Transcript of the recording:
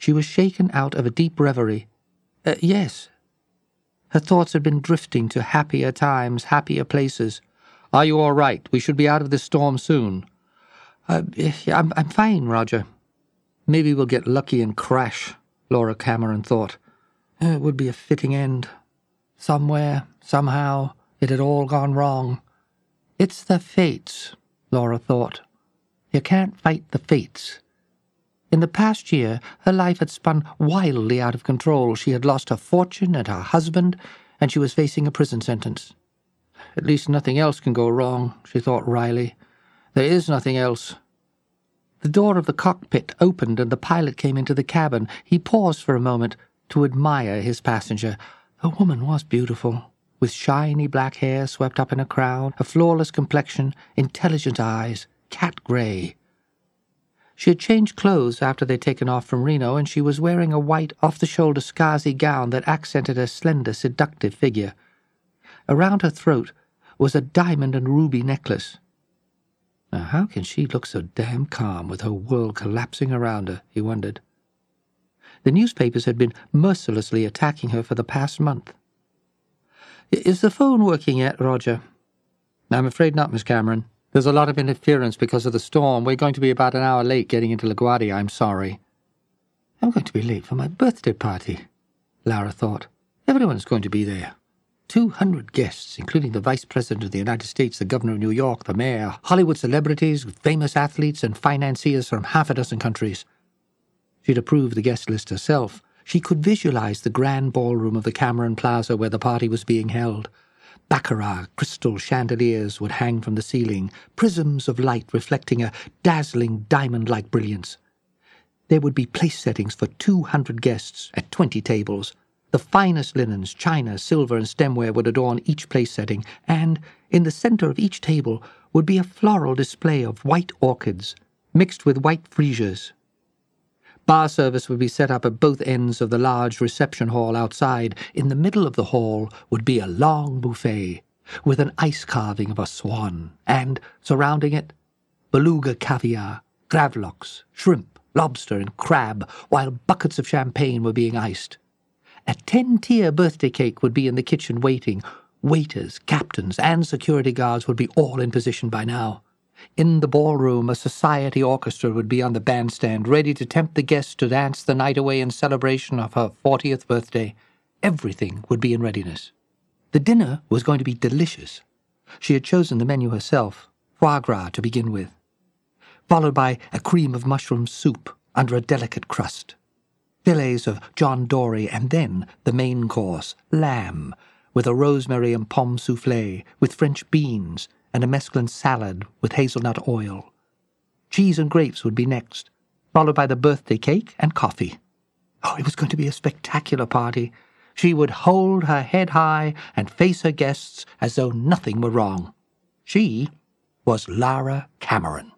She was shaken out of a deep reverie. Yes. Her thoughts had been drifting to happier times, happier places. Are you all right? We should be out of this storm soon. I'm fine, Roger. Maybe we'll get lucky and crash, Laura Cameron thought. It would be a fitting end. Somewhere, somehow, it had all gone wrong. It's the fates, Laura thought. You can't fight the fates. In the past year, her life had spun wildly out of control. She had lost her fortune and her husband, and she was facing a prison sentence. At least nothing else can go wrong, she thought wryly. There is nothing else. The door of the cockpit opened and the pilot came into the cabin. He paused for a moment to admire his passenger. The woman was beautiful, with shiny black hair swept up in a crown, a flawless complexion, intelligent eyes, cat grey. She had changed clothes after they'd taken off from Reno, and she was wearing a white, off-the-shoulder skazi gown that accented her slender, seductive figure. Around her throat was a diamond and ruby necklace. Now, how can she look so damn calm with her world collapsing around her, he wondered. The newspapers had been mercilessly attacking her for the past month. Is the phone working yet, Roger? I'm afraid not, Miss Cameron. There's a lot of interference because of the storm. We're going to be about an hour late getting into LaGuardia, I'm sorry. I'm going to be late for my birthday party, Lara thought. Everyone's going to be there. 200 guests, including the Vice President of the United States, the Governor of New York, the Mayor, Hollywood celebrities, famous athletes, and financiers from half a dozen countries. She'd approved the guest list herself. She could visualize the grand ballroom of the Cameron Plaza where the party was being held. Baccarat crystal chandeliers would hang from the ceiling, prisms of light reflecting a dazzling diamond-like brilliance. There would be place settings for 200 guests at 20 tables. The finest linens, china, silver, and stemware would adorn each place setting, and in the center of each table would be a floral display of white orchids, mixed with white freesias. Bar service would be set up at both ends of the large reception hall outside. In the middle of the hall would be a long buffet, with an ice carving of a swan, and, surrounding it, beluga caviar, gravlax, shrimp, lobster, and crab, while buckets of champagne were being iced. A 10-tier birthday cake would be in the kitchen waiting. Waiters, captains, and security guards would be all in position by now. In the ballroom, a society orchestra would be on the bandstand, ready to tempt the guests to dance the night away in celebration of her 40th birthday. Everything would be in readiness. The dinner was going to be delicious. She had chosen the menu herself, foie gras to begin with, followed by a cream of mushroom soup under a delicate crust, fillets of John Dory, and then the main course, lamb, with a rosemary and pomme soufflé, with French beans, and a mesclun salad with hazelnut oil. Cheese and grapes would be next, followed by the birthday cake and coffee. Oh, it was going to be a spectacular party. She would hold her head high and face her guests as though nothing were wrong. She was Lara Cameron.